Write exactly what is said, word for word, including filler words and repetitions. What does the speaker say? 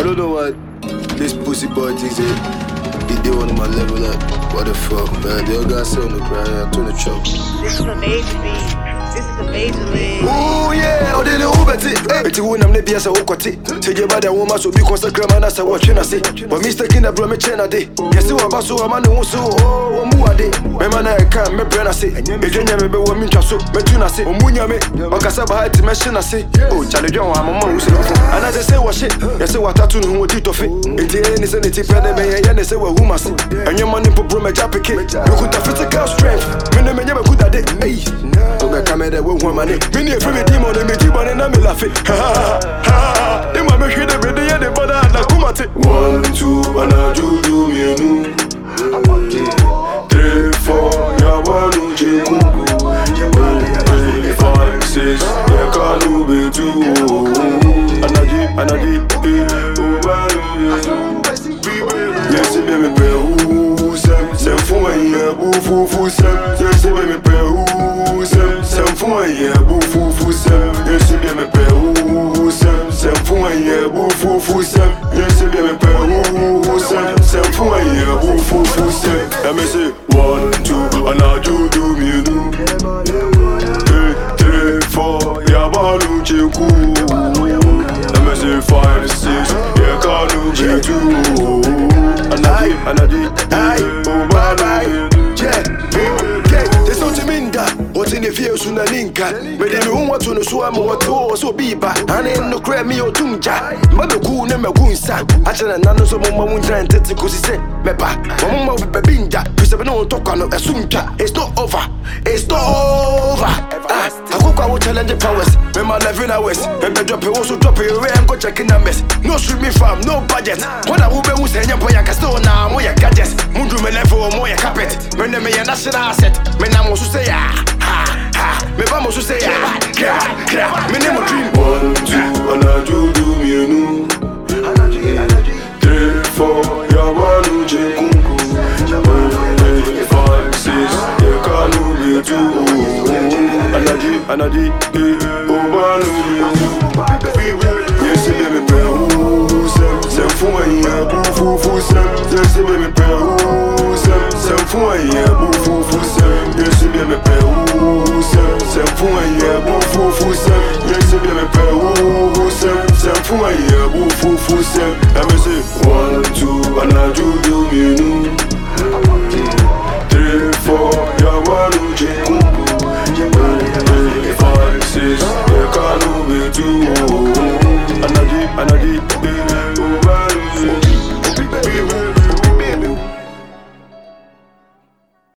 don't know what this pussy boy thinks it. He did one of my level up. What the fuck, man? The other guy said on the ground, I turn the truck. This is a major league. This is a major league. Oh yeah, I didn't know better. It's when I'm the B S O Cotti. Take your body, woman, so be consecrated, man. That's what I say. But Mister King, I brought me China day. Yes, you are so a man who so, oh, Muade. My man, I can't, my brain, I say. If you never be woman, so, Metuna say, Munya me, Okasaba, to mention, I say. Oh, Charlie John, I'm a man who say, and as I say, what shit, yes, what I told who did of it. It's any sanity, and they say, well, who must, and your money for Broma Japike. You could have physical strength. Men never could have it. Hey, come here, will want money. Many a free demon, and me demon, and I'm laughing. Ha ha ha. They might make it every day, and they bother, and I come at it. One, two, and I do do me, no. Three, four, ya one, two, three, five, six, ya can't be two. And I did, and I did, yes, baby, pay sem, sem foi, yeah, boo, foo, foo, sem, yes, baby, pay sem, sem foi, yeah, boo, foo, foo, sem, yes, baby, pay sem, sem foi, yeah, boo, foo, foo, sem, yes, baby, pay sem, sem foi, yeah, boo, foo, foo, sem. Let me say one, two, and I do do me, no. Three, three, four, yeah, balu, chiku. Let me say five, six, yeah, can't be two. And I did, and I did, oh, bye bye, yeah, there's something in that. What's in the field soon and inca? But then you want to know so I'm what to so be back. And ain't no crab me or tunja. Mother cool never goon sa. Actually, none of some woman trying to take because he said, Mepa, Mama with Babinja, because I don't talk on a sunja. It's not over, it's not over. I cook our challenge powers. When my living hours, and the drop also drop it away and go checking the mess. No streaming farm, no budget. What I will be who's saying, boy, I can still now, more your gadgets. Mundu me level or more your carpet. When they may a national asset, when I'm also say, ah, ha, ha. Me vamos to say, ah, kra, kra. Me name a dream. One, two, and I do do me, no. Three, four, ya one, two, five, six, ya can't be two. And I did, and I did, oh, man, yes, baby, pay sem, sem foi, yeah, boo, foo, foo, sem, yes, baby, pay sem, sem foi, yeah, boo, foo, foo, sem, yes, baby, pay sem, sem foi, yeah, boo, foo, foo, sem, yes, baby, pay sem, sem foi, yeah, boo, foo, foo,